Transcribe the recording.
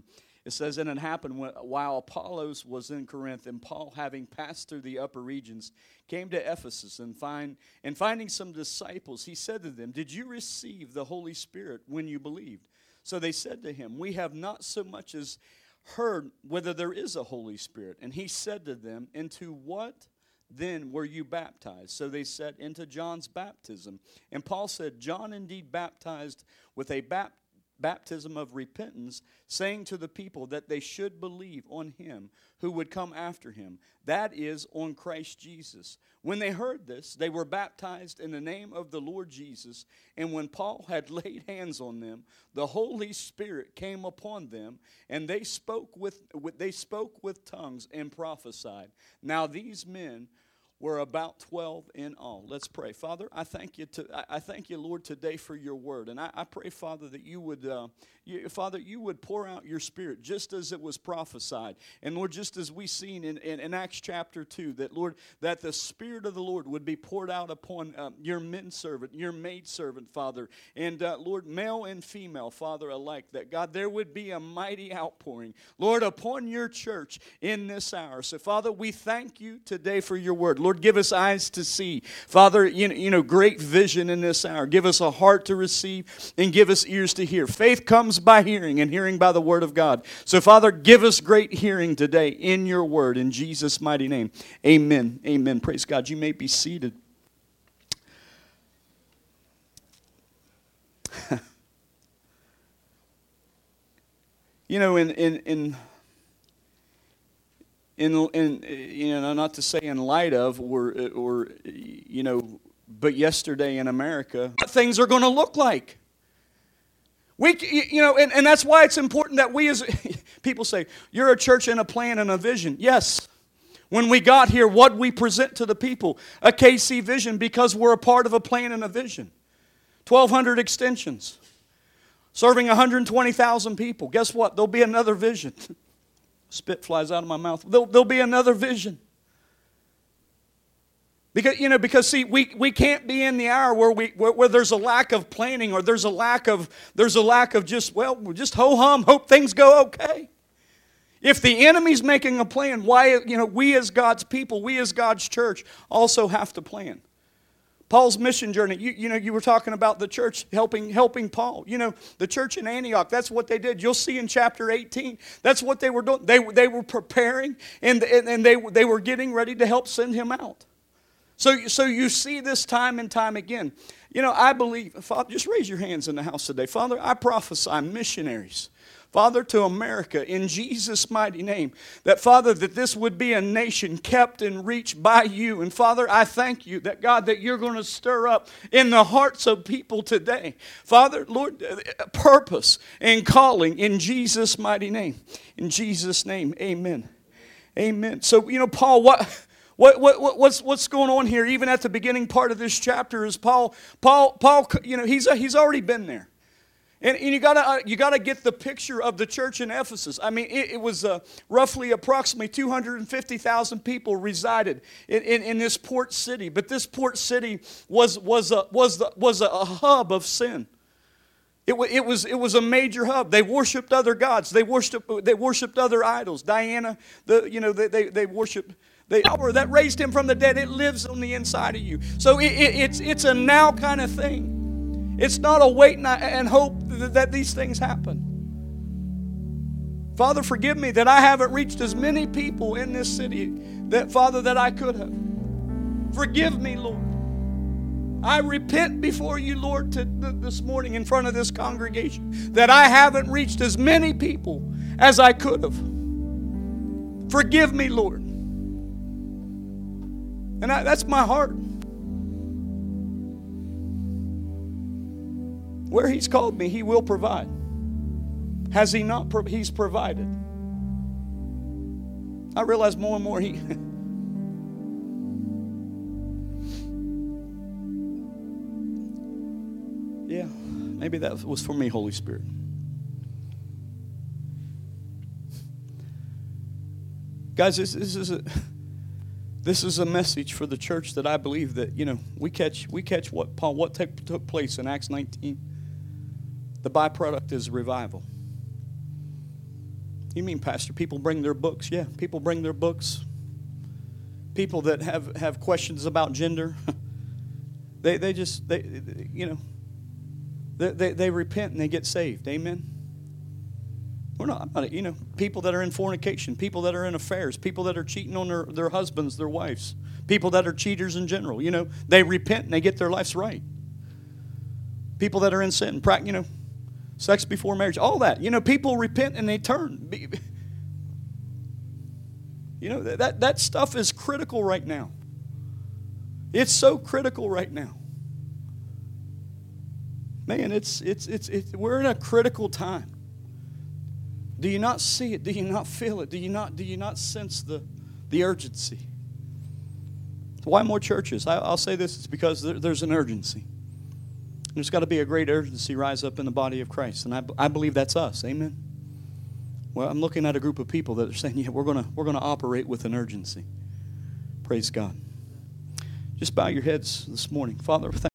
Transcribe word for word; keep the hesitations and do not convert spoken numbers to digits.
them. It says, and it happened while Apollos was in Corinth, and Paul, having passed through the upper regions, came to Ephesus, and find and finding some disciples, he said to them, did you receive the Holy Spirit when you believed? So they said to him, we have not so much as heard whether there is a Holy Spirit. And he said to them, into what then were you baptized? So they said, into John's baptism. And Paul said, John indeed baptized with a baptism, baptism of repentance, saying to the people that they should believe on him who would come after him, that is, on Christ Jesus. When they heard this, they were baptized in the name of the Lord Jesus. And when Paul had laid hands on them, the Holy Spirit came upon them, and they spoke with, with they spoke with tongues and prophesied. Now these men were about twelve in all. Let's pray. Father, I thank you, to, I thank you, Lord, today for your word. And I, I pray, Father, that you would, uh, you, Father, you would pour out your Spirit just as it was prophesied. And, Lord, just as we seen in, in, in Acts chapter two, that, Lord, that the Spirit of the Lord would be poured out upon uh, your menservant, your maidservant, Father. And, uh, Lord, male and female, Father, alike, that, God, there would be a mighty outpouring, Lord, upon your church in this hour. So, Father, we thank you today for your word. Lord, give us eyes to see. Father, you know, you know, great vision in this hour. Give us a heart to receive and give us ears to hear. Faith comes by hearing and hearing by the word of God. So, Father, give us great hearing today in your word. In Jesus' mighty name, amen. Amen. Praise God. You may be seated. You know, in... in, in In, in, you know, not to say in light of, or, or, you know, but yesterday in America, what things are going to look like. We, you know, and, and that's why it's important that we as, people say, you're a church and a plan and a vision. Yes. When we got here, what we present to the people, a K C vision, because we're a part of a plan and a vision. twelve hundred extensions, serving one hundred twenty thousand people. Guess what? There'll be another vision. Spit flies out of my mouth. There'll, there'll be another vision. Because, you know, because see, we, we can't be in the hour where we where, where there's a lack of planning, or there's a lack of there's a lack of just, well, just ho-hum, hope things go okay. If the enemy's making a plan, why, you know, we as God's people, we as God's church also have to plan. Paul's mission journey, you, you know, you were talking about the church helping helping Paul. You know, the church in Antioch, that's what they did. You'll see in chapter eighteen, that's what they were doing. They, they were preparing, and, and, and they, they were getting ready to help send him out. So, so you see this time and time again. You know, I believe, Father, just raise your hands in the house today. Father, I prophesy missionaries. Father, to America, in Jesus' mighty name, that, Father, that this would be a nation kept and reached by you. And, Father, I thank you that, God, that you're going to stir up in the hearts of people today. Father, Lord, purpose and calling in Jesus' mighty name. In Jesus' name, amen. Amen. So, you know, Paul, what... What, what, what's, what's going on here, even at the beginning part of this chapter, is Paul, Paul, Paul, you know, he's, he's already been there. And, and you gotta uh, you gotta get the picture of the church in Ephesus. I mean, it, it was uh, roughly approximately two hundred fifty thousand people resided in, in, in this port city. But this port city was was a, was the, was a, a hub of sin. It, it was it was a major hub. They worshipped other gods. They worshipped they worshipped other idols. Diana, the you know they they, they worshipped. The power that raised him from the dead, it lives on the inside of you. So it, it, it's it's a now kind of thing. It's not a wait and, and hope that, that these things happen. Father, forgive me that I haven't reached as many people in this city, that Father, that I could have. Forgive me, Lord. I repent before you, Lord, to, this morning in front of this congregation, that I haven't reached as many people as I could have. Forgive me, Lord. And I, that's my heart. Where He's called me, He will provide. Has He not? Pro- he's provided. I realize more and more He... yeah, maybe that was for me, Holy Spirit. Guys, this, this is a... This is a message for the church that I believe that, you know, we catch we catch what Paul what take, took place in Acts nineteen. The byproduct is revival. You mean, Pastor, people bring their books? Yeah, people bring their books. People that have, have questions about gender, they they just, they, they you know, they, they, they repent and they get saved. Amen? We're not, I'm not, you know, people that are in fornication, people that are in affairs, people that are cheating on their, their husbands, their wives, people that are cheaters in general, you know, they repent and they get their lives right. People that are in sin, you know, sex before marriage, all that. You know, people repent and they turn. You know, that, that stuff is critical right now. It's so critical right now. Man, it's, it's, it's, it's, we're in a critical time. Do you not see it? Do you not feel it? Do you not, do you not sense the, the urgency? Why more churches? I, I'll say this, it's because there, there's an urgency. There's got to be a great urgency rise up in the body of Christ. And I, I believe that's us. Amen? Well, I'm looking at a group of people that are saying, yeah, we're going to we're going to operate with an urgency. Praise God. Just bow your heads this morning. Father, thank